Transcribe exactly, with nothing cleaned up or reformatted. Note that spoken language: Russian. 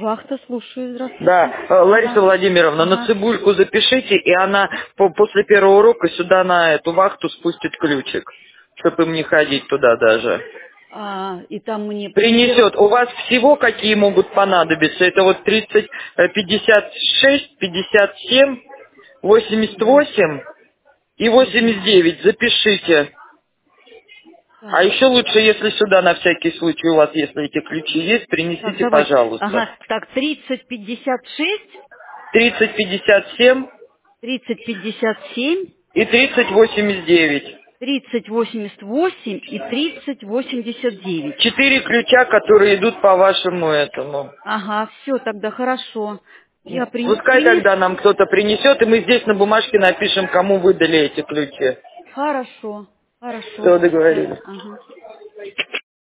Вахта, слушаю, здравствуйте. Да, э, Лариса Ага, Владимировна, на ага. цибульку запишите, и она по- после первого урока сюда на эту вахту спустит ключик, чтобы им не ходить туда даже. А, и там мне после первого... Принесет. У вас всего какие могут понадобиться? Это вот тридцать, э, пятьдесят шесть, пятьдесят семь, восемьдесят Мгм, восемь и мгм. восемьдесят девять. Запишите. А Так, еще лучше, если сюда на всякий случай у вас, если эти ключи есть, так, принесите, давайте. пожалуйста. Ага, так, тридцать пятьдесят шесть, тридцать пятьдесят семь тридцать пятьдесят семь, и тридцать восемьдесят девять. тридцать восемьдесят восемь и тридцать восемьдесят девять. Четыре ключа, которые идут по вашему этому. Ага, все, тогда хорошо. Я при- Пускай принес. тогда нам кто-то принесет, и мы здесь на бумажке напишем, кому выдали эти ключи. Хорошо, хорошо, Все, сейчас, договорились. ага.